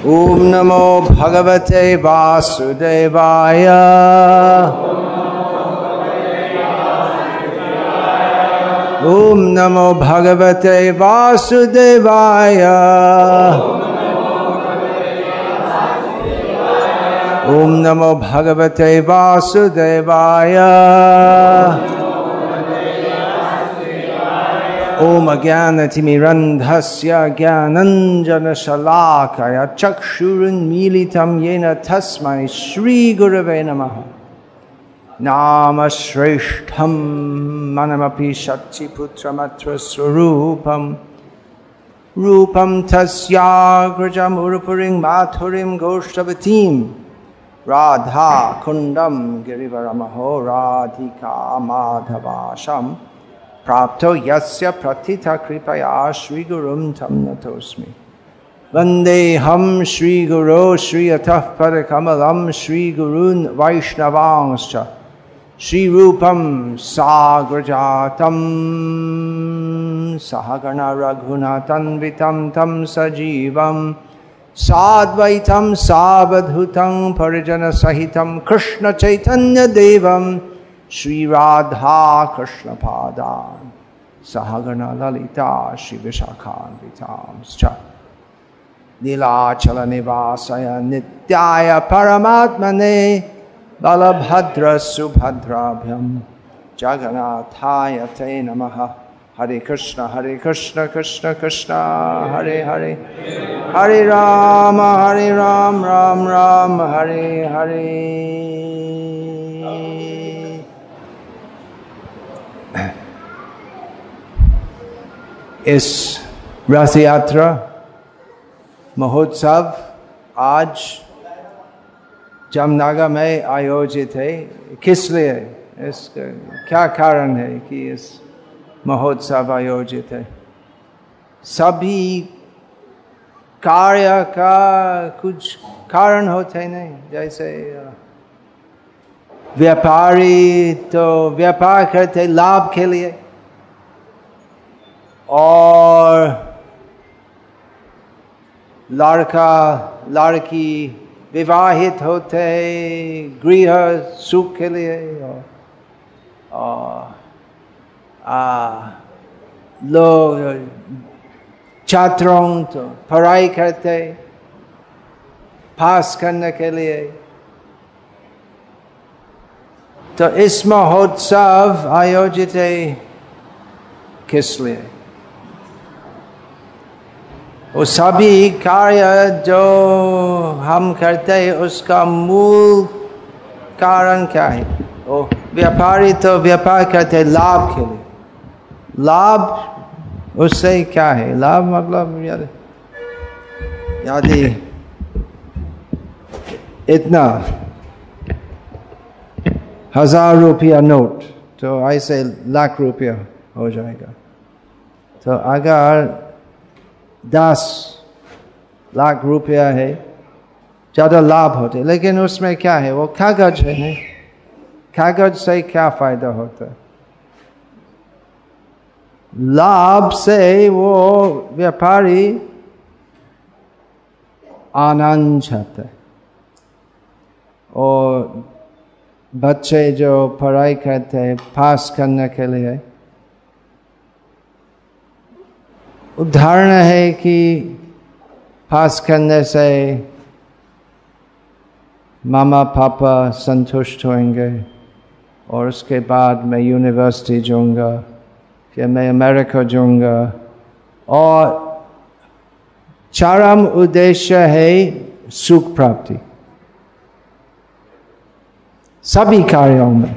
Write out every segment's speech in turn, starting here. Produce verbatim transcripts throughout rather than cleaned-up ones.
ओम नमो भगवते वासुदेवाय। ओम नमो भगवते वासुदेवाय। ओम नमो भगवते वासुदेवाय। ओम अज्ञानतिमिरन्धस्य ज्ञानञ्जनशलाकया चक्षुरुन्मीलितं येन तस्मै श्रीगुरवे नमः। नाम श्रेष्ठं मनमपि शक्तिपुत्रमत्र स्वरूपं रूपं तस्याग्रजमुरुपुरीं माथुरीं गोष्ठवतीं राधा कुण्डं गिरिवरमहो राधिका माधवाशं प्राप्तो यस्य प्रथिता कृपया श्रीगुरुं तं नतोऽस्मि। वन्देऽहं श्रीगुरो श्रीयतः पदकमलं श्रीगुरून् वैष्णवांश्च श्रीरूपं साग्रजातं सहगण रघुनाथान्वितं तं सजीवं साद्वैतं सावधूतं परिजनसहितं कृष्णचैतन्यदेवं श्रीराधा कृष्णपादान् सहगण ललिता श्रीविशाखान्वितांश्च नीलाचलनिवासाय नित्याय परमात्मने बलभद्र सुभद्राभ्यां जगन्नाथाय ते नमः। हरे कृष्ण हरे कृष्ण कृष्ण कृष्ण हरे हरे हरे राम हरे राम राम राम हरे हरे। इस रथ यात्रा महोत्सव आज जामनगर में आयोजित है। किस लिए, इसका क्या कारण है कि इस महोत्सव आयोजित है? सभी कार्य का कुछ कारण होते नहीं। जैसे व्यापारी तो व्यापार करते लाभ के लिए, और लड़का लड़की विवाहित होते गृह सुख के लिए, और लोग छात्रों तो पढ़ाई करते पास करने के लिए। तो इस महोत्सव आयोजित है किस लिए? वो सभी कार्य जो हम करते हैं उसका मूल कारण क्या है? वो व्यापारी तो व्यापार करते हैं लाभ के लिए। लाभ उससे क्या है? लाभ मतलब यदि इतना हजार रुपया नोट तो ऐसे लाख रुपया हो जाएगा। तो अगर दस लाख रुपया है ज़्यादा लाभ होते, लेकिन उसमें क्या है? वो कागज है नहीं। कागज से क्या फायदा होता है? लाभ से वो व्यापारी आनंद चाहता है, और बच्चे जो पढ़ाई करते हैं पास करने के लिए, उदाहरण है कि पास करने से मामा पापा संतुष्ट होंगे, और उसके बाद मैं यूनिवर्सिटी जाऊंगा, फिर मैं अमेरिका जाऊंगा, और चरम उद्देश्य है सुख प्राप्ति। सभी कार्यों में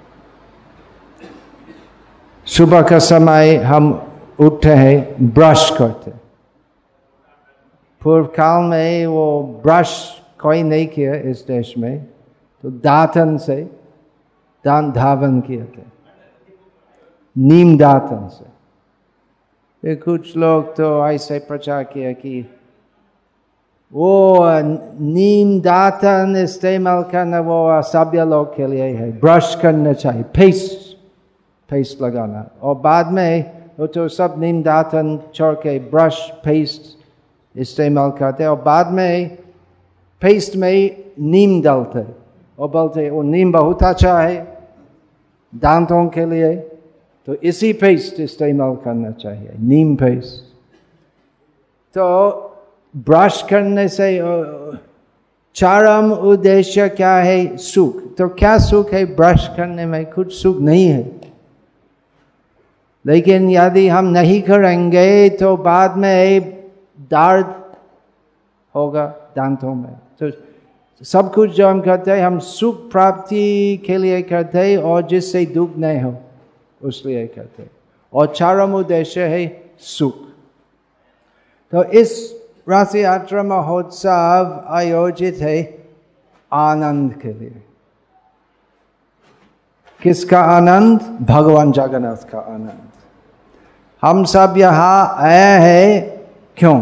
सुबह का समय हम उठते हैं, ब्रश करते। पूर्व काल में वो ब्रश कोई नहीं किया इस देश में, तो दातन से दांत धावन किए थे, नीम दातन से। फिर कुछ लोग तो ऐसे प्रचार किया कि वो नीम दातन इस्तेमाल करना वो असभ्य लोग के लिए है, ब्रश करना चाहिए, पेस्ट पेस्ट लगाना। और बाद में वो तो सब नीम दातन छोड़ के ब्रश पेस्ट इस्तेमाल करते और बाद में पेस्ट में नीम डालते और बोलते वो नीम बहुत अच्छा है दांतों के लिए, तो इसी पेस्ट इस्तेमाल करना चाहिए, नीम पेस्ट। तो ब्रश करने से चरम उद्देश्य क्या है? सुख। तो क्या सुख है ब्रश करने में? कुछ सुख नहीं है। लेकिन यदि हम नहीं करेंगे तो बाद में दर्द होगा दांतों में। तो सब कुछ जो हम करते हैं हम सुख प्राप्ति के लिए करते हैं और जिससे दुख नहीं हो उसलिए करते हैं, और चरम उद्देश्य है सुख। तो इस राशि यात्रा महोत्सव आयोजित है आनंद के लिए। किसका आनंद? भगवान जगन्नाथ का आनंद। हम सब यहाँ आए हैं क्यों?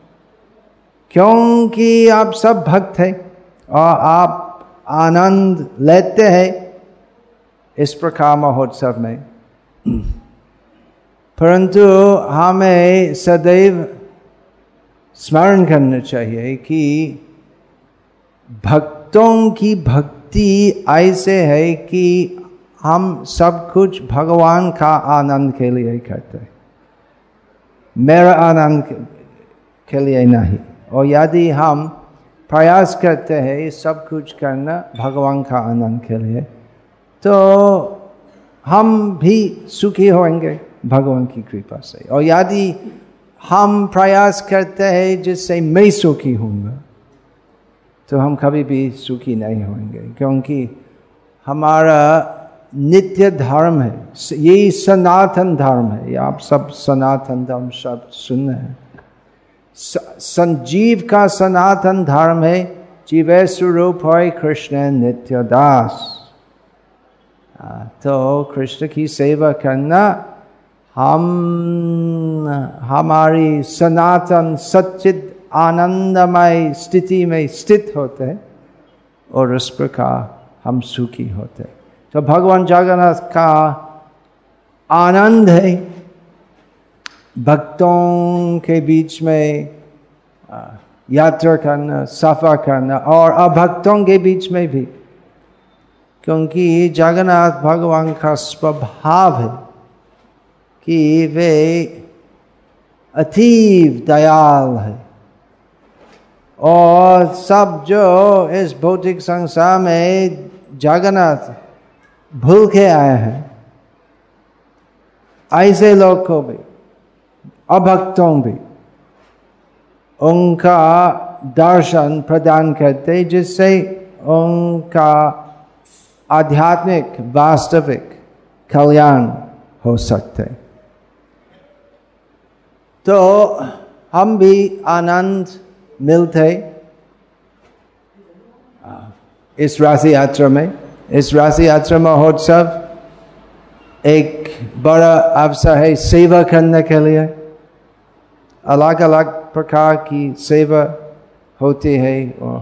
क्योंकि आप सब भक्त हैं और आप आनंद लेते हैं इस प्रकार महोत्सव में। परंतु हमें सदैव स्मरण करना चाहिए कि भक्तों की भक्ति ऐसे है कि हम सब कुछ भगवान का आनंद के लिए करते हैं, मेरा आनंद के लिए नहीं। और यदि हम प्रयास करते हैं सब कुछ करना भगवान का आनंद के लिए, तो हम भी सुखी होंगे भगवान की कृपा से। और यदि हम प्रयास करते हैं जिससे मैं सुखी होऊंगा, तो हम कभी भी सुखी नहीं होंगे, क्योंकि हमारा नित्य धर्म है, यही सनातन धर्म है। आप सब सनातन धर्म शब्द सुने हैं। संजीव का सनातन धर्म है, जीवे स्वरूप है कृष्ण नित्य दास। तो कृष्ण की सेवा करना हम हमारी सनातन सच्चिद आनंदमय स्थिति में स्थित होते हैं और उस प्रकार हम सुखी होते हैं। तो भगवान जगन्नाथ का आनंद है भक्तों के बीच में यात्रा करना, सफर करना, और अभक्तों के बीच में भी, क्योंकि जगन्नाथ भगवान का स्वभाव है कि वे अतीव दयाल है। और सब जो इस भौतिक संसार में जगन्नाथ भूल के आए हैं, ऐसे लोग को भी, अभक्तों भी, उनका दर्शन प्रदान करते जिससे उनका आध्यात्मिक वास्तविक कल्याण हो सकते। तो हम भी आनंद मिलते इस राशि यात्रा में। इस राशि यात्रा महोत्सव एक बड़ा अवसर है सेवा करने के लिए। अलग अलग प्रकार की सेवा होती है, और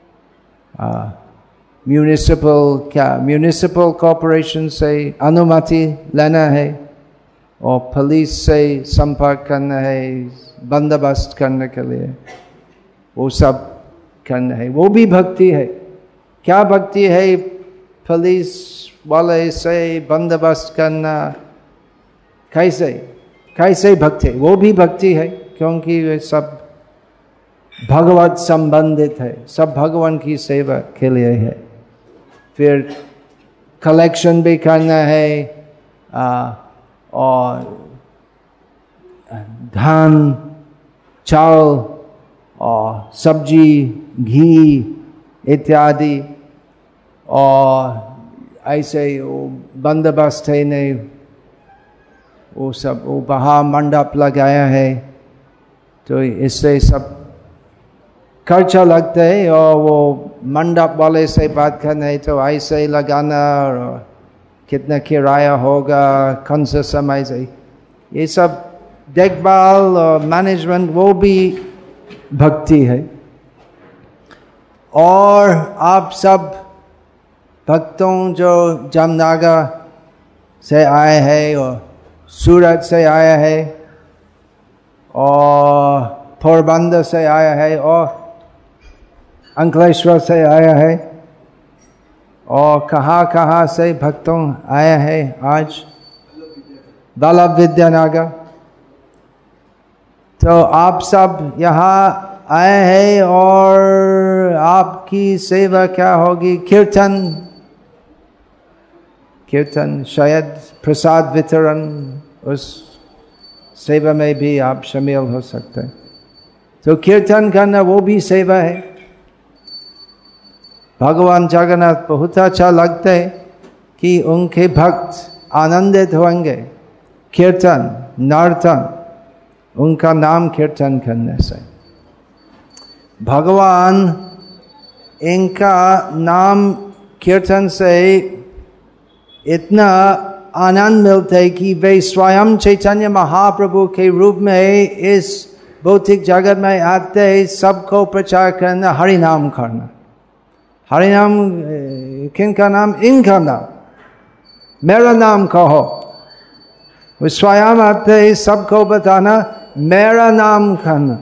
म्यूनिसिपल क्या म्यूनिसिपल कॉर्पोरेशन से अनुमति लेना है, और पुलिस से संपर्क करना है, बंदोबस्त करने के लिए वो सब करना है। वो भी भक्ति है। क्या भक्ति है? पुलिस वाले से बंदोबस्त करना कैसे कैसे भक्ति? वो भी भक्ति है, क्योंकि वे सब भगवत संबंधित है, सब भगवान की सेवा के लिए है। फिर कलेक्शन भी करना है, आ, और धान, चावल और सब्जी, घी इत्यादि, और ऐसे वो बंदोबस्त है नहीं, वो सब वो बाहर मंडप लगाया है, तो इससे सब खर्चा लगता है। और वो मंडप वाले से बात करना है तो ऐसे लगाना, और कितना किराया होगा, कौन सा समय से, ये सब देखभाल और मैनेजमेंट वो भी भक्ति है। और आप सब भक्तों जो जामनगर से आए हैं और सूरत से आए हैं और पोरबंदर से आया है और अंकलेश्वर से आया है और कहाँ कहाँ से भक्तों आया है आज वल्लभ विद्यानगर। तो आप सब यहाँ आए हैं और आपकी सेवा क्या होगी? कीर्तन कीर्तन शायद प्रसाद वितरण, उस सेवा में भी आप शामिल हो सकते हैं। तो कीर्तन करना वो भी सेवा है। भगवान जगन्नाथ बहुत अच्छा लगता है कि उनके भक्त आनंदित होंगे कीर्तन नर्तन उनका नाम कीर्तन करने से। भगवान इनका नाम कीर्तन से इतना आनंद मिलता है कि वे स्वयं चैतन्य महाप्रभु के रूप में इस भौतिक जगत में आते हैं, सबको प्रचार करना, हरि नाम करना। हरि नाम किनका नाम? इनका नाम, मेरा नाम कहो। वो स्वयं आते हैं सबको बताना मेरा नाम करना।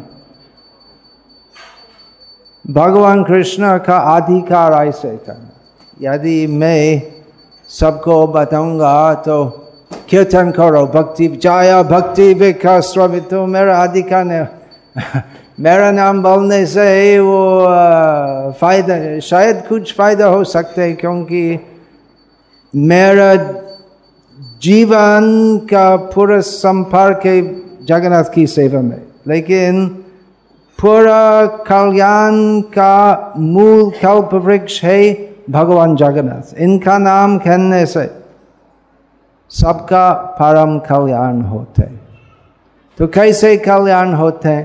भगवान कृष्ण का अधिकार ऐसे करना। यदि मैं सबको बताऊंगा तो कीर्तन करो, भक्ति जाया भक्ति विकास स्वामी, तो मेरा अधिकार नहीं। मेरा नाम बोलने से वो फायदा, शायद कुछ फायदा हो सकता है, क्योंकि मेरा जीवन का पूरा संपर्क है जगन्नाथ की सेवा में, लेकिन पूरा कल्याण का मूल कल्प वृक्ष है भगवान जगन्नाथ। इनका नाम कहने से सबका परम कल्याण होते। तो कैसे कल्याण होते?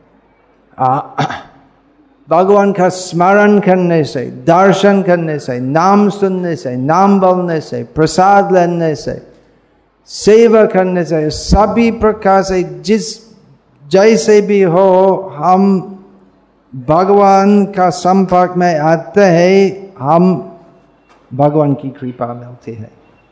भगवान का स्मरण करने से, दर्शन करने से, नाम सुनने से, नाम बोलने से, प्रसाद लेने से, सेवा करने से, सभी प्रकार से जिस जैसे भी हो हम भगवान का संपर्क में आते हैं, हम भगवान की कृपा मिलती है।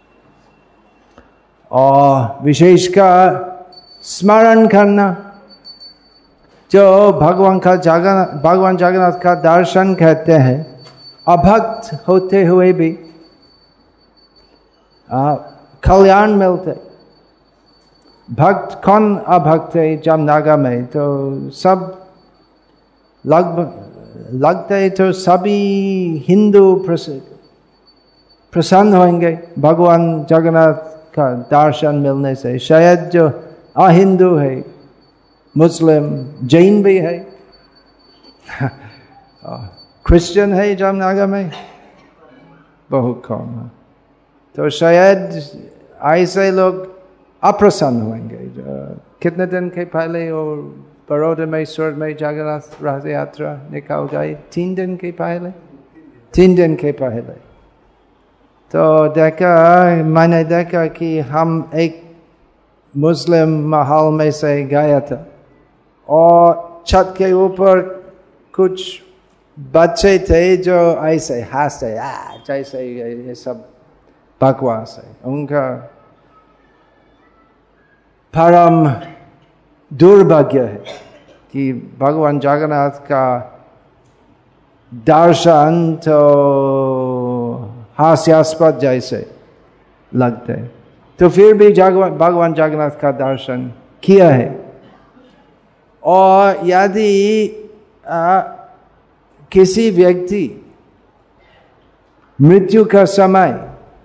और विशेषकर स्मरण करना, जो भगवान का जगन्नाथ भगवान जगन्नाथ का दर्शन कहते हैं, अभक्त होते हुए भी कल्याण मिलते। भक्त कौन अभक्त है जामनगर में? तो सब लगभग लगता है तो सभी हिंदू प्रसन्न होंगे भगवान जगन्नाथ का दर्शन मिलने से। शायद जो अहिंदू है, मुस्लिम, जैन भी है, क्रिश्चियन है जामनगर में बहुत कम है, तो शायद ऐसे लोग अप्रसन्न होंगे। कितने दिन के पहले और बड़ौदा में स्वर में जगन्नाथ रथ यात्रा निकल गई, तीन दिन के पहले तीन दिन के पहले तो देखा मैंने देखा कि हम एक मुस्लिम माहौल में से गया था और छत के ऊपर कुछ बच्चे थे जो ऐसे हंसते, जैसे ये सब बकवास है। उनका परम दुर्भाग्य है कि भगवान जगन्नाथ का दर्शन तो हास्यास्पद जैसे लगते, तो फिर भी भगवान जगन्नाथ का दर्शन किया है। और यदि किसी व्यक्ति मृत्यु का समय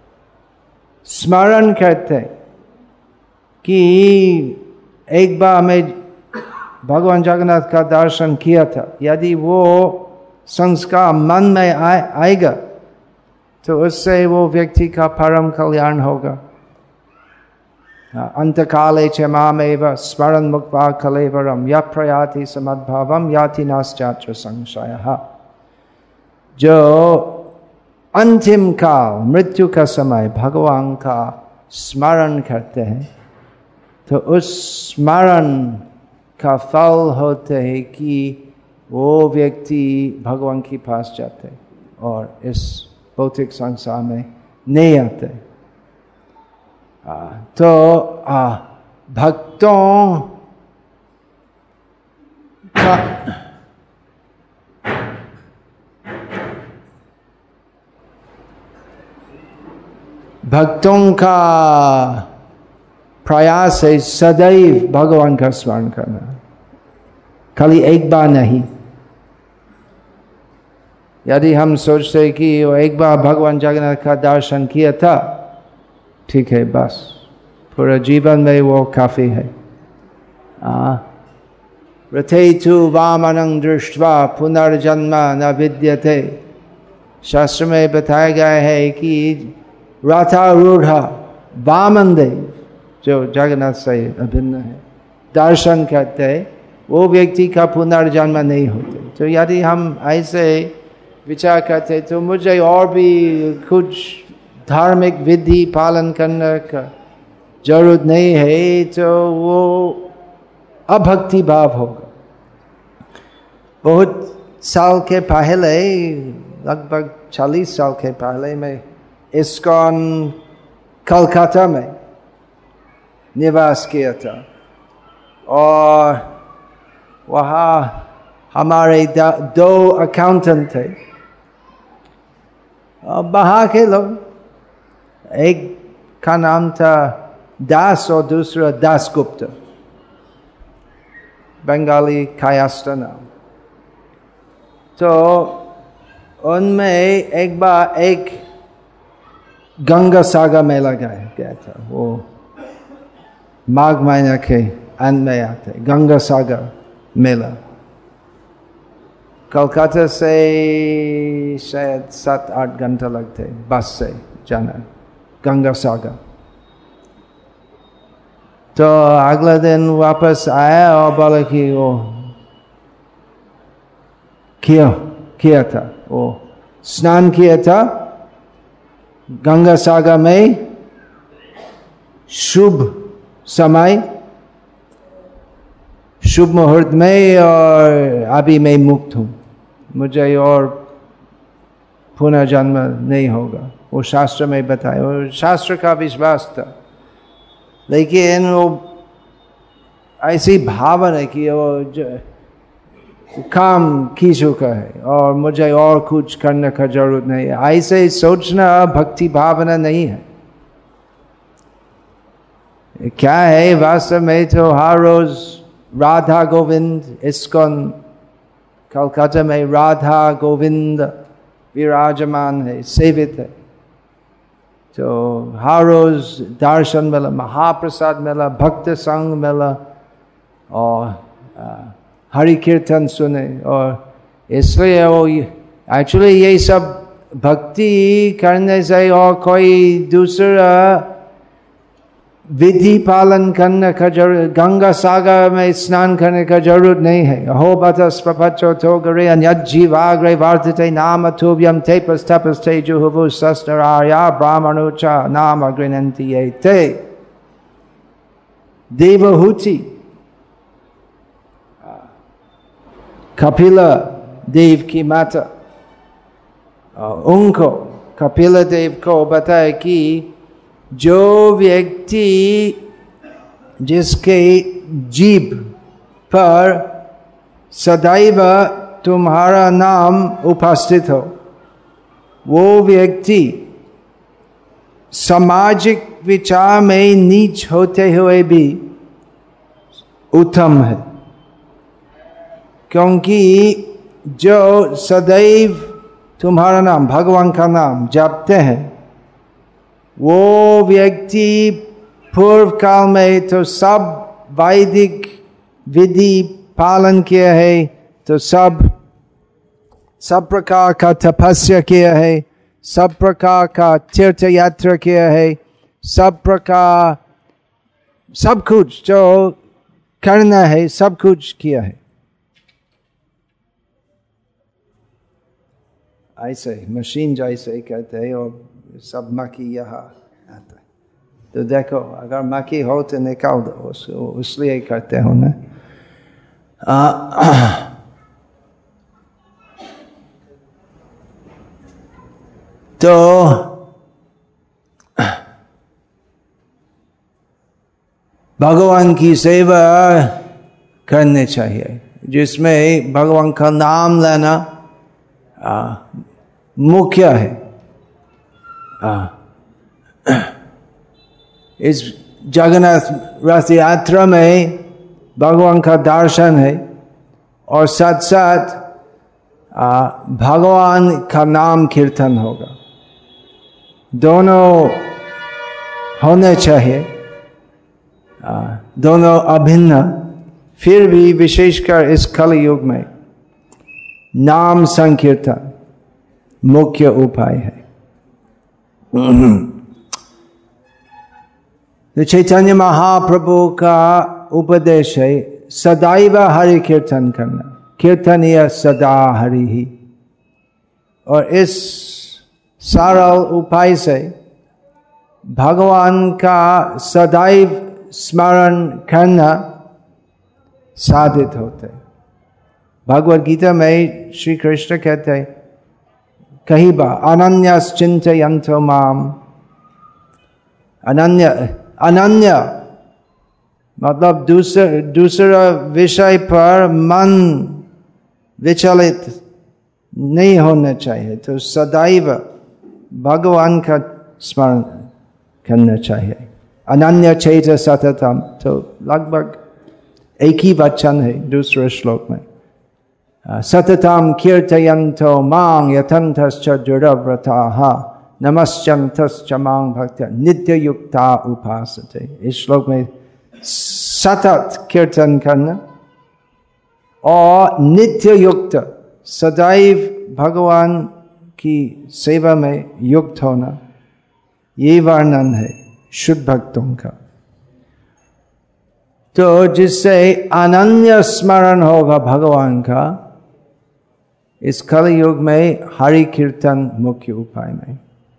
स्मरण करते कि एक बार मैं भगवान जगन्नाथ का दर्शन किया था, यदि वो संस्कार मन में आए, आएगा तो उससे वो व्यक्ति का परम कल्याण होगा। अंतकाले च मामेव स्मरन् मुक्त्वा कलेवरम यः प्रयाति समद्भावम याति नास्त्यात्र संशयः। जो अंतिम काल, मृत्यु का समय भगवान का स्मरण करते हैं, तो उस स्मरण का फल होते है कि वो व्यक्ति भगवान के पास जाते और इस भौतिक संसार में नहीं आते। आ, तो आ, भक्तों भक्तों का प्रयास है सदैव भगवान का स्मरण करना, खाली एक बार नहीं। यदि हम सोचते कि वो एक बार भगवान जगन्नाथ का दर्शन किया था, ठीक है, बस पूरा जीवन में वो काफी है। रथेतु वामनं दृष्ट्वा पुनर्जन्म न विद्यते। शास्त्र में बताया गया है कि रथारूढ़ वामन देव, जो जगन्नाथ से अभिन्न है, दर्शन करते, वो व्यक्ति का पुनर्जन्म नहीं होते। तो यदि हम ऐसे विचार करते तो मुझे और भी कुछ धार्मिक विधि पालन करने का जरूरत नहीं है, तो वो अभक्ति भाव होगा। बहुत साल के पहले, लगभग चालीस साल के पहले, मैं इस्कॉन कलकत्ता में निवास किया था, और वहाँ हमारे दो अकाउंटेंट थे, और बाहर के लोग, एक का नाम था दास और दूसरा दासगुप्ता, बंगाली कायस्थ नाम। तो उनमें एक बार एक गंगा सागर मेला गया था, वो माघ महीने के अंत में आते, गंगा सागर मेला। कलकत्ता से शायद सात आठ घंटा लगते बस से जाना गंगा सागर। तो अगले दिन वापस आया और बोला कि वो किया किया था, वो स्नान किया था गंगा सागर में, शुभ समय, शुभ मुहूर्त में, और अभी मैं मुक्त हूँ, मुझे और पुनर्जन्म नहीं होगा। वो शास्त्र में बताया, और शास्त्र का विश्वास था, लेकिन वो ऐसी भावना है कि वो काम की चुका है और मुझे और कुछ करने का जरूरत नहीं है, ऐसे सोचना भक्ति भावना नहीं है। क्या है वास्तव में, तो हर रोज राधा गोविंद, इस्कॉन कलकत्ता में राधा गोविंद विराजमान है, सेवित है। तो हर रोज दर्शन मिला, महाप्रसाद मिला, भक्त संग मिला, और हरि कीर्तन सुने, और इसलिए वो एक्चुअली ये सब भक्ति करने से और कोई दूसरा विधि पालन करने का जरूरत, गंगा सागर में स्नान करने का जरूरत नहीं है। हो बतस पपचो तो गरे अन्यत जीवाग्रे वार्तिते नाम अथुभ्यम ते पस्तपस्ते जुहुवु सस्नराया ब्राह्मणोचा नाम अग्रनन्ति ये ते। देवहूति कपिला देव की माता, उनको कपिला देव को बताया कि जो व्यक्ति जिसके जीभ पर सदैव तुम्हारा नाम उपस्थित हो, वो व्यक्ति सामाजिक विचार में नीच होते हुए भी उत्तम है, क्योंकि जो सदैव तुम्हारा नाम, भगवान का नाम जपते हैं, वो व्यक्ति पूर्व काल में तो सब वैदिक विधि पालन किया है, तो सब सब प्रकार का तपस्या किया है, सब प्रकार का तीर्थ यात्रा किया है, सब प्रकार सब कुछ जो करना है सब कुछ किया है। ऐसे मशीन जैसे कहते हैं, और सब मक्खी यहाँ आता है, तो देखो अगर मक्खी हो तो निकाल दो उसको, इसलिए करते हो ना। तो भगवान की सेवा करनी चाहिए, जिसमें भगवान का नाम लेना आ, मुख्य है। आ, इस जगन्नाथ रथ यात्रा में भगवान का दर्शन है और साथ साथ भगवान का नाम कीर्तन होगा। दोनों होने चाहिए, आ, दोनों अभिन्न। फिर भी विशेषकर इस कलयुग में नाम संकीर्तन मुख्य उपाय है। तो चैतन्य महाप्रभु का उपदेश है सदैव हरि कीर्तन करना, कीर्तनीय सदा हरि ही। और इस सरल उपाय से भगवान का सदैव स्मरण करना साधित होते। भगवद गीता में श्री कृष्ण कहते हैं कहीं बार अनन्यश्चिन्तयन्तो माम, अनन्य अनन्य मतलब दूसरा दूसरा विषय पर मन विचलित नहीं होना चाहिए। तो सदैव भगवान का स्मरण करना चाहिए। अनन्य चेत सततम, तो लगभग एक ही वचन है दूसरे श्लोक में। सततम कीर्तयन्तो मां यथन्थश्च दृढव्रताः नमश्चन्तश्च मां भक्त्या नित्य युक्ता उपासते। इस श्लोक में सतत कीर्तन करना और नित्य युक्त सदैव भगवान की सेवा में युक्त होना, ये वर्णन है शुद्ध भक्तों का। तो जिससे अनन्य स्मरण होगा भगवान का, इस कलयुग में हरि कीर्तन मुख्य उपाय में।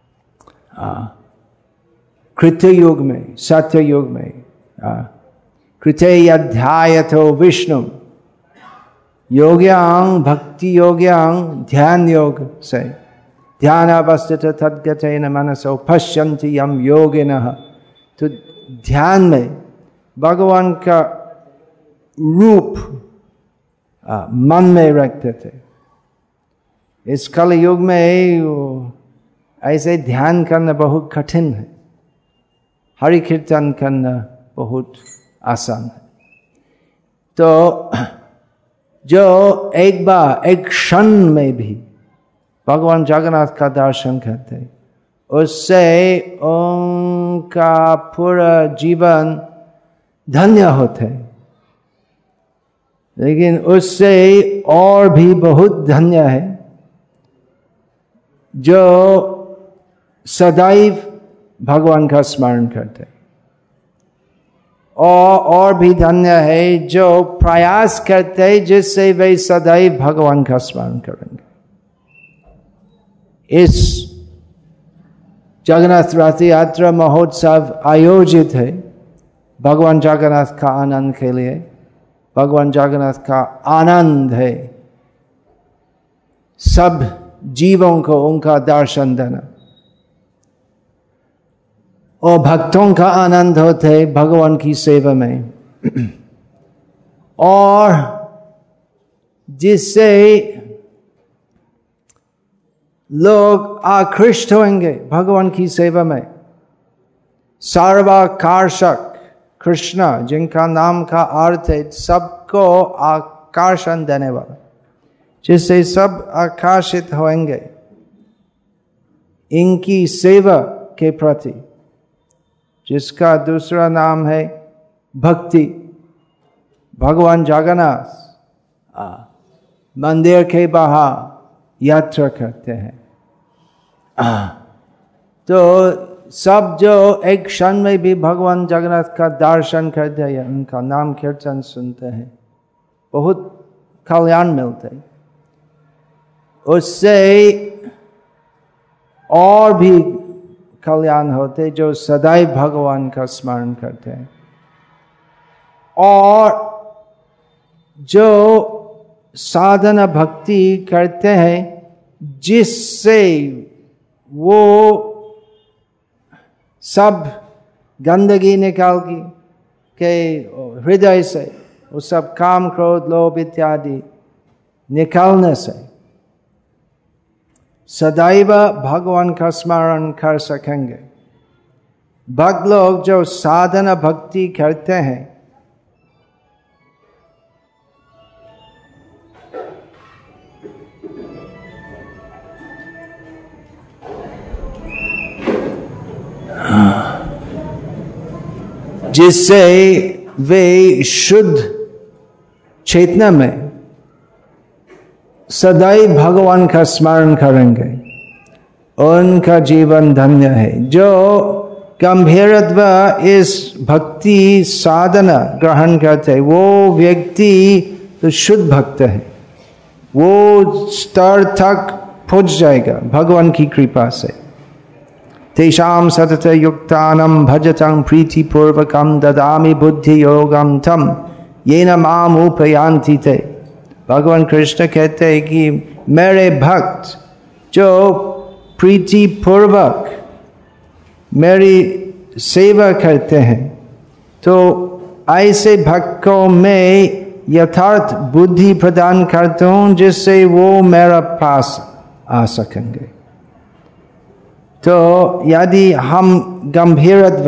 कृत्य युग में, सत्य युग में कृते अध्यायतो विष्णु योग्यांग भक्ति योग्यांग, ध्यान योग से ध्यान अवस्थित तद्गतेन मनसो पश्यन्ति यम योगिनः। तो ध्यान में भगवान का रूप आ, मन में रखते थे। इस कल युग में ऐसे ध्यान करना बहुत कठिन है, हरि कीर्तन करना बहुत आसान है। तो जो एक बार एक क्षण में भी भगवान जगन्नाथ का दर्शन करते, उससे उनका पूरा जीवन धन्य होते। लेकिन उससे और भी बहुत धन्य है जो सदैव भगवान का स्मरण करते, और और भी धन्य है जो प्रयास करते जिससे वे सदैव भगवान का स्मरण करेंगे। इस जगन्नाथ रथ यात्रा महोत्सव आयोजित है भगवान जगन्नाथ का आनंद के लिए। भगवान जगन्नाथ का आनंद है सब जीवों को उनका दर्शन देना, और भक्तों का आनंद होते है भगवान की सेवा में। और जिससे लोग आकृष्ट होंगे भगवान की सेवा में। सर्वाकर्षक कृष्ण, जिनका नाम का अर्थ है सबको आकर्षण देने वाला, जिससे सब आकर्षित होंगे इनकी सेवा के प्रति, जिसका दूसरा नाम है भक्ति। भगवान जगन्नाथ मंदिर के बाहर यात्रा करते हैं। तो सब जो एक क्षण में भी भगवान जगन्नाथ का दर्शन करते हैं, उनका नाम कीर्तन सुनते हैं, बहुत कल्याण मिलते हैं। उससे और भी कल्याण होते जो सदैव भगवान का स्मरण करते हैं। और जो साधना भक्ति करते हैं जिससे वो सब गंदगी निकाल के हृदय से वो सब काम क्रोध लोभ इत्यादि निकालने से सदैव भगवान का स्मरण कर सकेंगे। भक्त लोग जो साधना भक्ति करते हैं जिससे वे शुद्ध चेतना में सदैव भगवान का स्मरण करेंगे, उनका जीवन धन्य है। जो गंभीरत्व इस भक्ति साधना ग्रहण करते वो व्यक्ति तो शुद्ध भक्त है, वो स्तर तक पहुंच जाएगा भगवान की कृपा से। तेषां सतत युक्तानां भजतं प्रीतिपूर्वकं ददामि बुद्धि योगं तम येन माम उपयान्ति ते। भगवान कृष्ण कहते हैं कि मेरे भक्त जो प्रीति पूर्वक मेरी सेवा करते हैं तो ऐसे भक्त को मैं यथार्थ बुद्धि प्रदान करता हूँ जिससे वो मेरा पास आ सकेंगे। तो यदि हम गंभीरत्व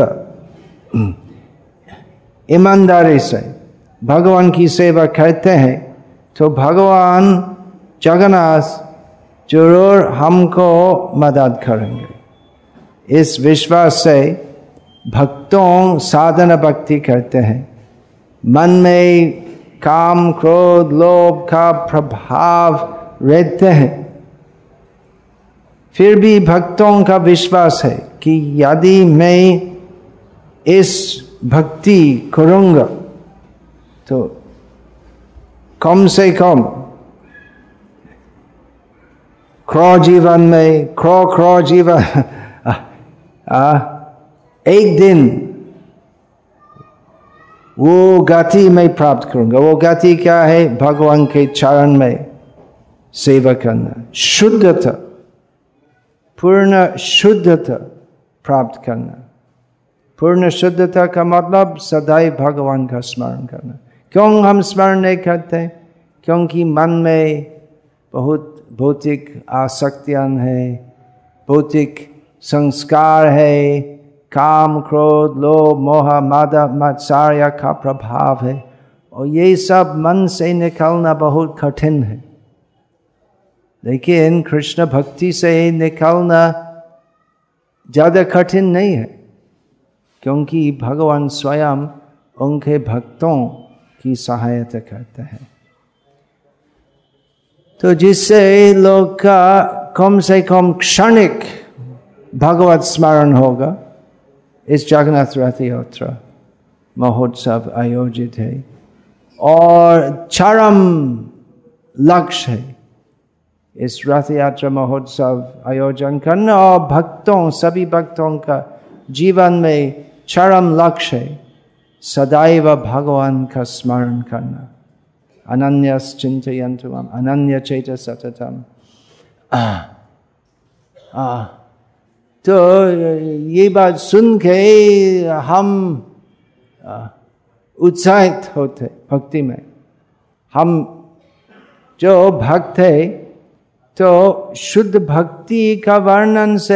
ईमानदारी से भगवान की सेवा करते हैं तो भगवान जगन्नाथ जरूर हमको मदद करेंगे। इस विश्वास से भक्तों साधना भक्ति करते हैं। मन में काम क्रोध लोभ का प्रभाव रहते हैं, फिर भी भक्तों का विश्वास है कि यदि मैं इस भक्ति करूंगा तो कम से कम क्रो जीवन में क्रो क्रो जीवन आ, एक दिन वो गति में प्राप्त करूंगा। वो गति क्या है? भगवान के चरण में सेवा करना, शुद्धता, पूर्ण शुद्धता प्राप्त करना। पूर्ण शुद्धता का मतलब सदैव भगवान का स्मरण करना। क्यों हम स्मरण नहीं करते? क्योंकि मन में बहुत भौतिक आसक्तियां है, भौतिक संस्कार है, काम क्रोध लोभ मोह माद मात्सर्य का प्रभाव है, और ये सब मन से निकालना बहुत कठिन है। लेकिन कृष्ण भक्ति से निकालना ज्यादा कठिन नहीं है, क्योंकि भगवान स्वयं उनके भक्तों की सहायता करते हैं। तो जिससे लोग का कम से कम क्षणिक भगवत स्मरण होगा। इस जगन्नाथ रथ यात्रा महोत्सव आयोजित है और चरम लक्ष्य है इस रथ यात्रा महोत्सव आयोजन करना, और भक्तों सभी भक्तों का जीवन में चरम लक्ष्य है सदैव भगवान का स्मरण करना। अनन्यस चिंतयन्तु माम अनन्य चेत सततम। तो ये बात सुन के हम उत्साहित होते भक्ति में। हम जो भक्त है तो शुद्ध भक्ति का वर्णन से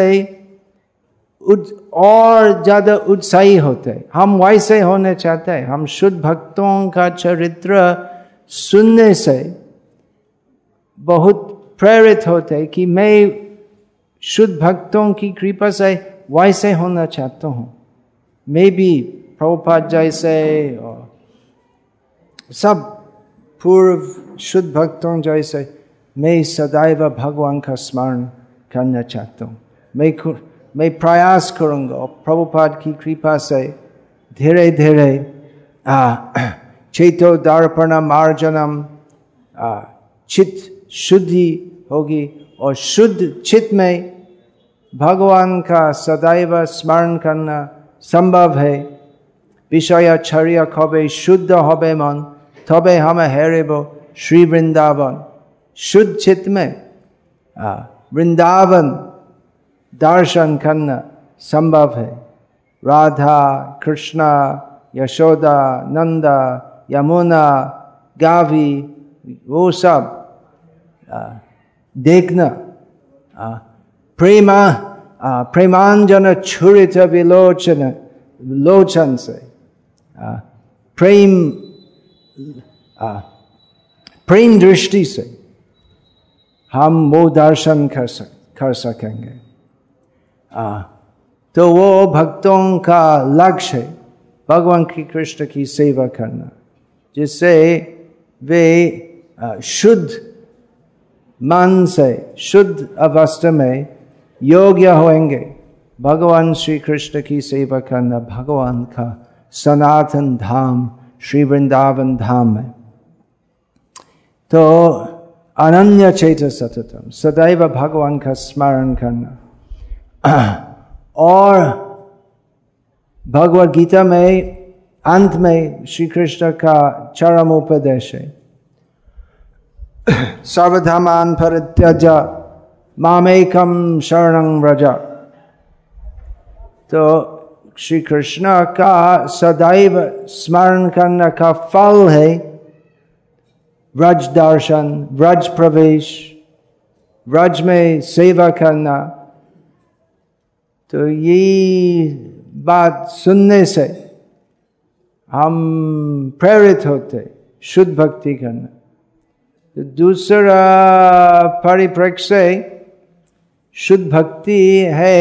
और ज्यादा उत्साही होते। हम वैसे होने चाहते हैं। हम शुद्ध भक्तों का चरित्र सुनने से बहुत प्रेरित होते कि मैं शुद्ध भक्तों की कृपा से वैसे होना चाहता हूँ। मैं भी प्रभुपाद जैसे और सब पूर्व शुद्ध भक्तों जैसे मैं सदैव भगवान का स्मरण करना चाहता हूँ। मैं मैं प्रयास करूँगा और प्रभुपाद की कृपा से धीरे धीरे चेतो दर्पणम मार्जनम चित्त शुद्धि होगी, और शुद्ध चित्त में भगवान का सदैव स्मरण करना संभव है। विषय छर्य कबे शुद्ध होबे मन तबे हम हेरेब श्री वृंदावन। शुद्ध चित्त में वृंदावन दर्शन करना संभव है। राधा कृष्णा यशोदा नंदा यमुना, गावी, वो सब देखना। प्रेमा प्रेमांजन छुरित विलोचन लोचन से, प्रेम प्रेम दृष्टि से हम वो दर्शन कर सक कर सकेंगे। आ, तो वो भक्तों का लक्ष्य है भगवान की कृष्ण की सेवा करना, जिससे वे शुद्ध मन से शुद्ध अवस्था में योग्य होंगे भगवान श्री कृष्ण की सेवा करना भगवान का सनातन धाम श्री वृंदावन धाम में। तो अनन्य चेत सततम, सदैव भगवान का स्मरण करना। और भगवद गीता में अंत में श्री कृष्ण का चरम उपदेश है, सर्वधर्मान् परित्यज्य मामेकं शरणं व्रज। तो श्री कृष्ण का सदैव स्मरण करने का फल है व्रज दर्शन, व्रज प्रवेश, व्रज में सेवा करना। तो ये बात सुनने से हम प्रेरित होते शुद्ध भक्ति करना। तो दूसरा परिप्रेक्ष्य से शुद्ध भक्ति है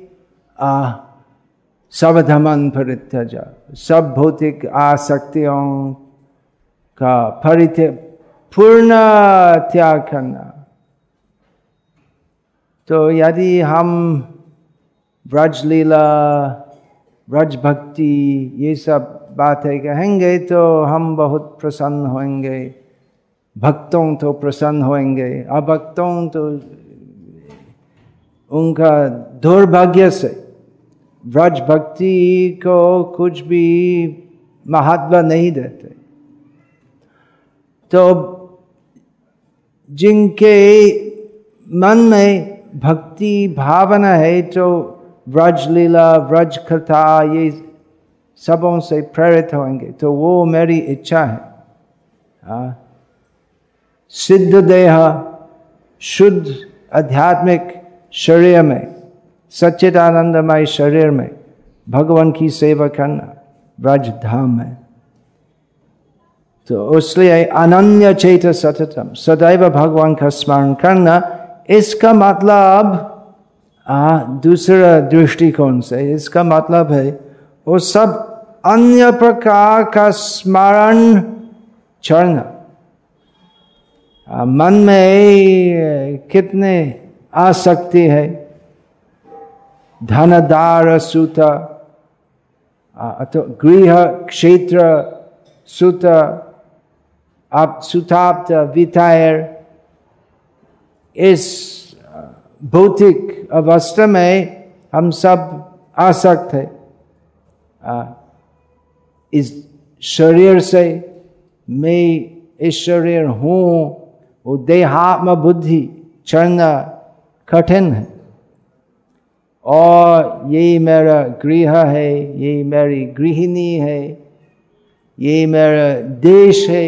सर्वधर्मान् परित्यज्य, सब भौतिक आसक्तियों का परित्याग, पूर्ण त्याग करना। तो यदि हम व्रज लीला, व्रज भक्ति ये सब बातें कहेंगे तो हम बहुत प्रसन्न होंगे, भक्तों तो प्रसन्न होंगे, अभक्तों तो उनका दुर्भाग्य से व्रज भक्ति को कुछ भी महत्व नहीं देते। तो जिनके मन में भक्ति भावना है तो व्रज लीला, व्रज कथा ये सबों से प्रेरित होंगे। तो वो मेरी इच्छा है। हाँ, सिद्ध देह, शुद्ध आध्यात्मिक शरीर में, सच्चिदानंदमय शरीर में भगवान की सेवा करना व्रज धाम में। तो इसलिए अनन्य चेत सततम, सदैव भगवान का स्मरण करना। इसका मतलब आ, दूसरा दृष्टिकोण से इसका मतलब है वो सब अन्य प्रकार का स्मरण छोड़ना। मन में कितने आसक्ति है, धनदार सुत, तो गृह क्षेत्र सुत, आप सुताप्त वितायर, इस भौतिक अवस्था में हम सब आसक्त है। इस शरीर से मैं इस शरीर हूँ, वो देहात्म बुद्धि चढ़ना कठिन है। और ये मेरा गृह है, ये मेरी गृहिणी है, ये मेरा देश है,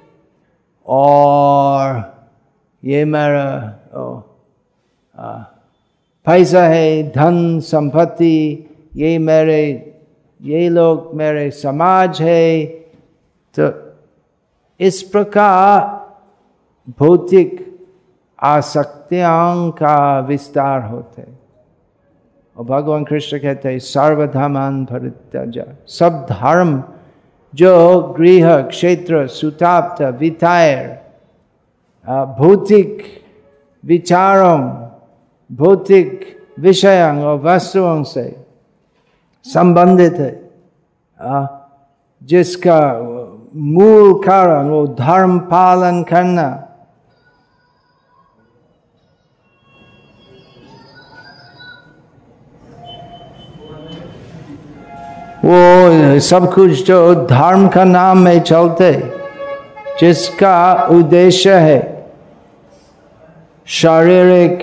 और ये मेरा ओ, आ, पैसा है, धन संपत्ति, ये मेरे ये लोग मेरे समाज है। तो इस प्रकार भौतिक आसक्तियों का विस्तार होते। और भगवान कृष्ण कहते हैं सर्वधर्मान् परित्यज्य, सब धर्म जो गृह क्षेत्र सुताप्त वितायर, भौतिक विचारों, भौतिक विषयों और वस्तुओं से संबंधित है, जिसका मूल कारण वो धर्म पालन करना। वो सब कुछ जो धर्म का नाम में चलते, जिसका उद्देश्य है शारीरिक,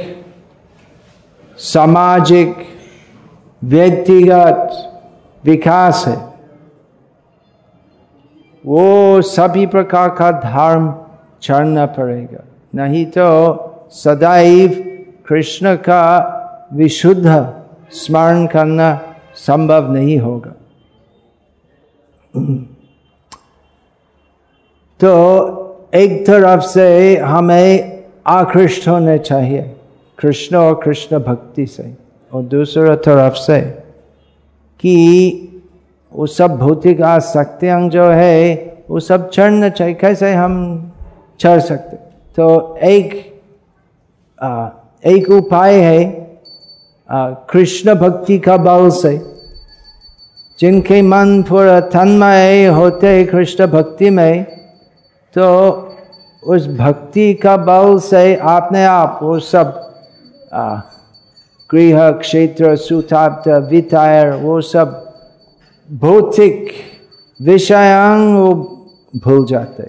सामाजिक, व्यक्तिगत विकास है, वो सभी प्रकार का धर्म छोड़ना पड़ेगा, नहीं तो सदैव कृष्ण का विशुद्ध स्मरण करना संभव नहीं होगा। तो एक तरफ से हमें आकृष्ट होने चाहिए कृष्ण और कृष्ण भक्ति से, और दूसरा तरफ से कि वो सब भौतिक आसक्तियां जो है वो सब छोड़ना चाहिए। कैसे हम छोड़ सकते? तो एक आ, एक उपाय है कृष्ण भक्ति का बल से। जिनके मन पूरा तन्मय होते कृष्ण भक्ति में, तो उस भक्ति का बल से अपने आप वो सब गृह क्षेत्र सुताप्त वितायर वो सब भौतिक विषयां वो भूल जाते।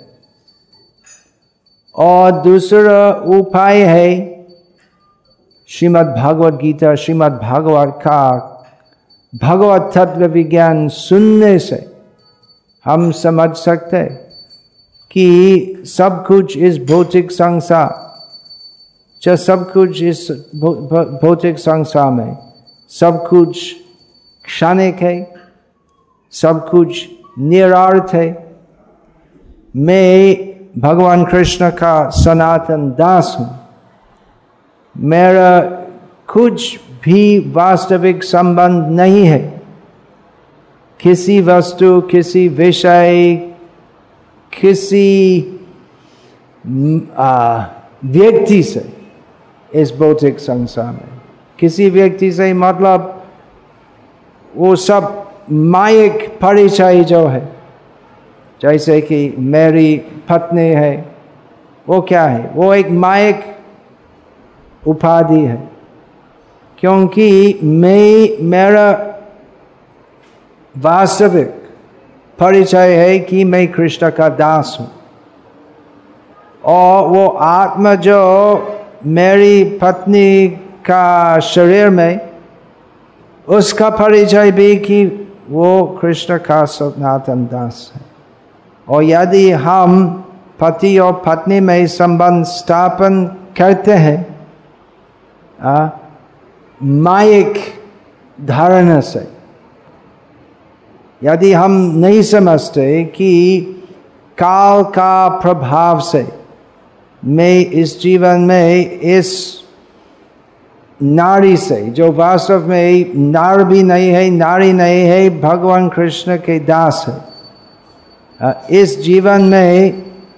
और दूसरा उपाय है श्रीमद् भागवत गीता, श्रीमद् भागवत का भगवत तत्व विज्ञान सुनने से हम समझ सकते कि सब कुछ इस भौतिक संसार, जो सब कुछ इस भौतिक संसार में सब कुछ क्षणिक है, सब कुछ निरार्थ है। मैं भगवान कृष्ण का सनातन दास हूँ। मेरा कुछ भी वास्तविक संबंध नहीं है किसी वस्तु, किसी विषय, किसी व्यक्ति से इस भौतिक संसार में। किसी व्यक्ति से मतलब वो सब मायिक परिचय जो है, जैसे कि मेरी पत्नी है, वो क्या है? वो एक मायिक उपाधि है, क्योंकि मैं मेरा वास्तविक परिचय है कि मैं कृष्ण का दास हूँ। और वो आत्मा जो मेरी पत्नी का शरीर में, उसका परिचय भी कि वो कृष्ण का सनातन दास है। और यदि हम पति और पत्नी में संबंध स्थापन करते हैं आ, मायिक धारणा से, यदि हम नहीं समझते कि काल का प्रभाव से मैं इस जीवन में इस नारी से, जो वास्तव में नार भी नहीं है, नारी नहीं है, भगवान कृष्ण के दास है, इस जीवन में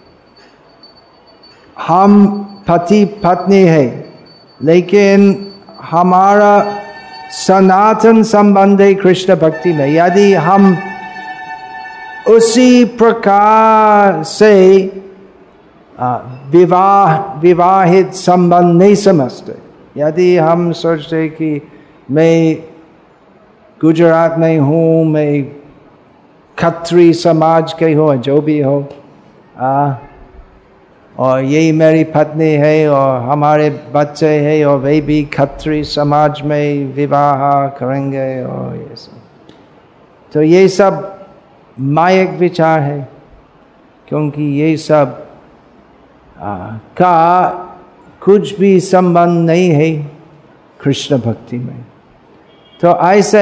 हम पति पत्नी है, लेकिन हमारा सनातन संबंध है कृष्ण भक्ति में। यदि हम उसी प्रकार से विवाह विवाहित संबंध नहीं समझते, यदि हम सोचते कि मैं गुजरात में हूँ, मैं खत्री समाज के हो, जो भी हो, आ, और यही मेरी पत्नी है और हमारे बच्चे हैं और वे भी खत्री समाज में विवाह करेंगे और ये सब, तो ये सब मायिक विचार है, क्योंकि ये सब आ, का कुछ भी संबंध नहीं है कृष्ण भक्ति में। तो ऐसे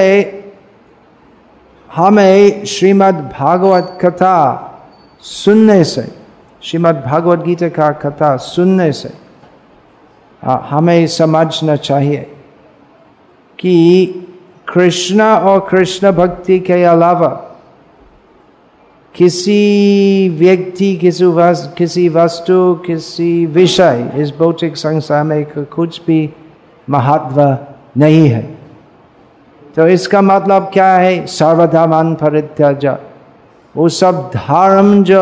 हमें श्रीमद् भागवत कथा सुनने से, श्रीमद् भागवत गीता का कथा सुनने से आ, हमें समझना चाहिए कि कृष्ण और कृष्ण भक्ति के अलावा किसी व्यक्ति, किसी वस्तु, किसी वस्तु, किसी विषय इस भौतिक संसार में कुछ भी महत्व नहीं है। तो इसका मतलब क्या है? सर्वधर्मान् परित्यज्य, वो सब धर्म जो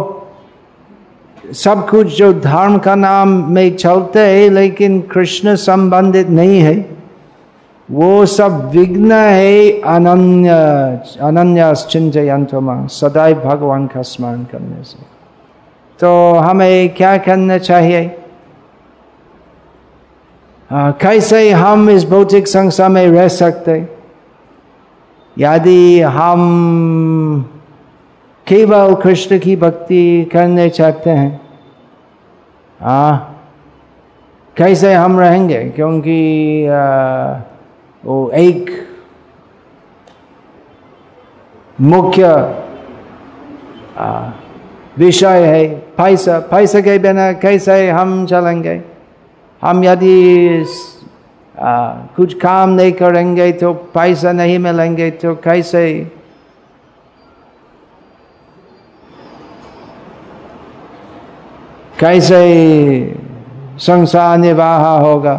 सब कुछ जो धर्म का नाम में चलते हैं लेकिन कृष्ण संबंधित नहीं है, वो सब विघ्न है अनन्य अनन्यश्चिन्तयन्तो मां, सदैव भगवान का स्मरण करने से। तो हमें क्या करना चाहिए? आ, कैसे हम इस भौतिक संसार में रह सकते? यदि हम केवल कृष्ण की भक्ति करने चाहते हैं, आ, कैसे हम रहेंगे? क्योंकि आ, वो एक मुख्य विषय है पैसा। पैसा के बिना कैसे हम चलेंगे? हम यदि आ, कुछ काम नहीं करेंगे तो पैसा नहीं मिलेंगे तो कैसे कैसे संसार निर्वाह होगा?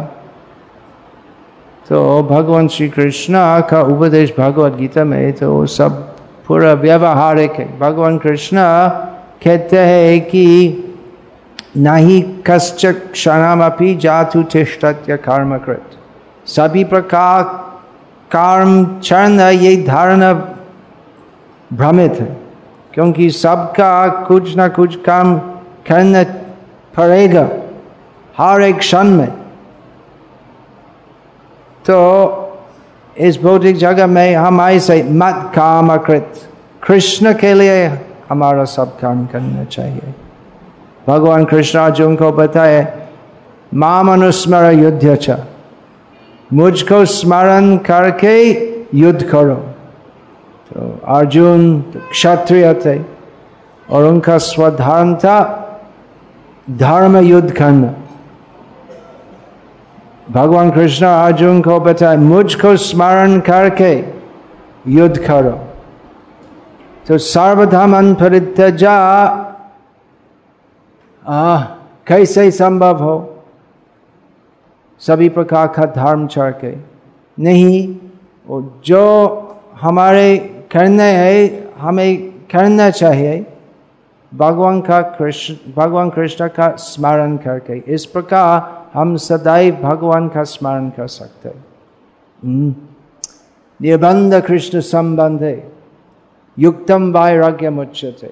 तो भगवान श्री कृष्ण का उपदेश भगवद गीता में तो सब पूरा व्यवहारिक है। भगवान कृष्ण कहते हैं कि नहीं कश्चित् क्षणमपि जातु तिष्ठत्य कर्मकृत्। सभी प्रकार कर्म चरण ये धारणा भ्रमित है, क्योंकि सबका कुछ ना कुछ काम करना पड़ेगा हर एक क्षण में। तो इस भौतिक जगह में हम ऐसे मत कामकृत, कृष्ण के लिए हमारा सब काम करना चाहिए। भगवान कृष्ण अर्जुन को बताए माम अनुस्मर युद्ध च, मुझको स्मरण करके युद्ध करो। तो अर्जुन क्षत्रिय थे और उनका स्वधर्म था धर्म युद्ध करना। भगवान कृष्ण अर्जुन को बताए मुझको स्मरण करके युद्ध करो। तो सर्वधर्म परित्यज्य कैसे संभव हो सभी प्रकार का धर्म छोड़ के? नहीं, वो जो हमारे करने है हमें करना चाहिए भगवान का कृष्ण भगवान कृष्ण का स्मरण करके। इस प्रकार हम सदैव भगवान का स्मरण कर सकते हैं। निर्बंध कृष्ण संबंधे युक्तम वैराग्यम उच्यते,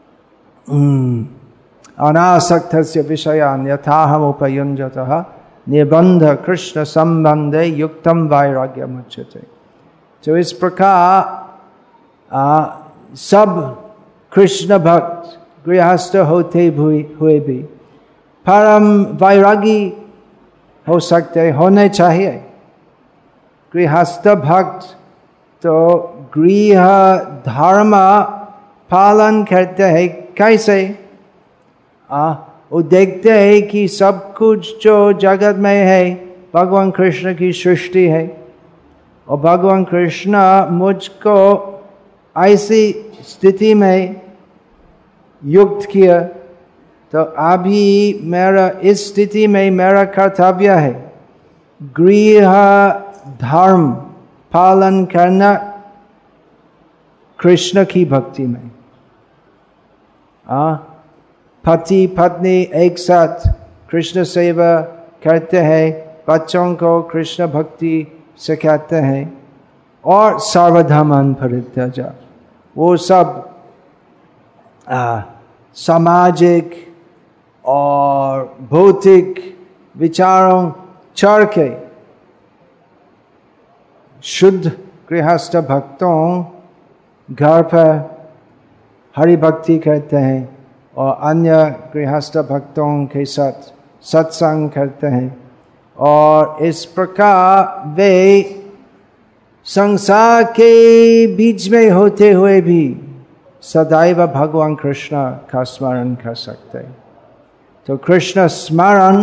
अनासक्तस्य विषयान् यथाहम उपयुञ्जतः निर्बंध कृष्ण संबंधे युक्तम वैराग्यम उच्यते। तो इस प्रकार आ, सब कृष्ण भक्त गृहस्थ होते हुए भी परम वैरागी हो सकते होने चाहिए। गृहस्थ भक्त तो गृह धर्म पालन करते हैं। कैसे? आ, वो देखते हैं कि सब कुछ जो जगत में है भगवान कृष्ण की सृष्टि है, और भगवान कृष्ण मुझको ऐसी स्थिति में युक्त किया, तो अभी मेरा इस स्थिति में मेरा कर्तव्य है गृह धर्म पालन करना कृष्ण की भक्ति में। आ, पति पत्नी एक साथ कृष्ण सेवा करते हैं, बच्चों को कृष्ण भक्ति सिखाते हैं, और सर्वधर्म परित्यज्य वो सब आ, सामाजिक और भौतिक विचारों छोड़ के शुद्ध गृहस्थ भक्तों घर पर हरि भक्ति करते हैं और अन्य गृहस्थ भक्तों के साथ सत्संग करते हैं, और इस प्रकार वे संसार के बीच में होते हुए भी सदैव भगवान कृष्ण का स्मरण कर सकते हैं। तो कृष्ण स्मरण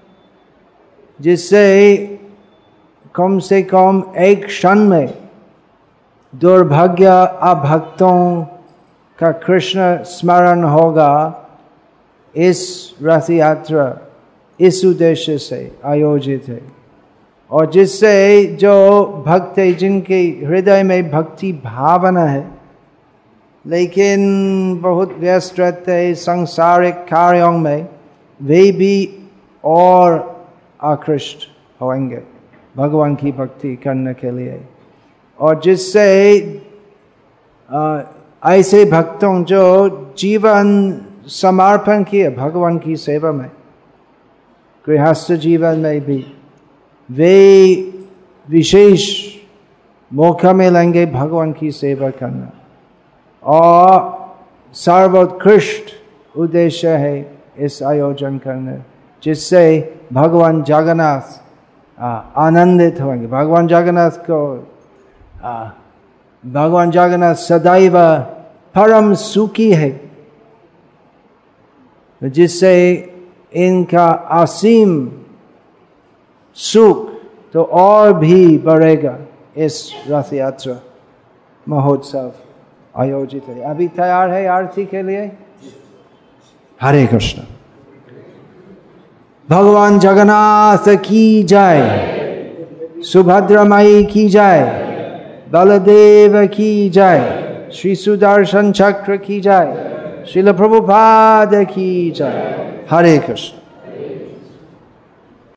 जिससे कम से कम एक क्षण में दुर्भाग्य अभक्तों का कृष्ण स्मरण होगा, इस रथ यात्रा इस उद्देश्य से आयोजित है। और जिससे जो भक्त है जिनके हृदय में भक्ति भावना है लेकिन बहुत व्यस्त रहते हैं सांसारिक कार्यों में, वे भी और आकृष्ट होंगे भगवान की भक्ति करने के लिए। और जिससे ऐसे भक्तों जो जीवन समर्पण किए भगवान की सेवा में, गृहस्थ जीवन में भी, वे विशेष मौका मिलेंगे भगवान की सेवा करना। और सर्वोत्कृष्ट उद्देश्य है इस आयोजन करने, जिससे भगवान जगन्नाथ आनंदित होंगे। भगवान जगन्नाथ को आ, भगवान जगन्नाथ सदैव परम सुखी है, जिससे इनका असीम सुख तो और भी बढ़ेगा। इस रथ यात्रा महोत्सव आयोजित है। अभी तैयार है आरती के लिए। हरे कृष्ण। भगवान जगन्नाथ की जय, सुभद्रा माई की जय, बलदेव की जय, श्री सुदर्शन चक्र की जय, श्रील प्रभुपाद की जय। हरे कृष्ण।